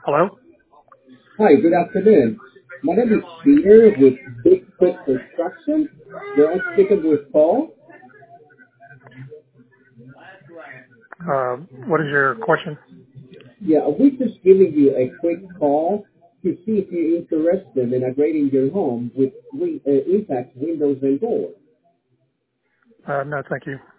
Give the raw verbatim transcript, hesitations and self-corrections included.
Hello? Hi, good afternoon. My name is Peter with Big Quick Construction. Where I'm speaking with Paul. Uh, what is your question? Yeah, we're just giving you a quick call to see if you're interested in upgrading your home with win- uh, Impact windows and doors. Uh, no, thank you.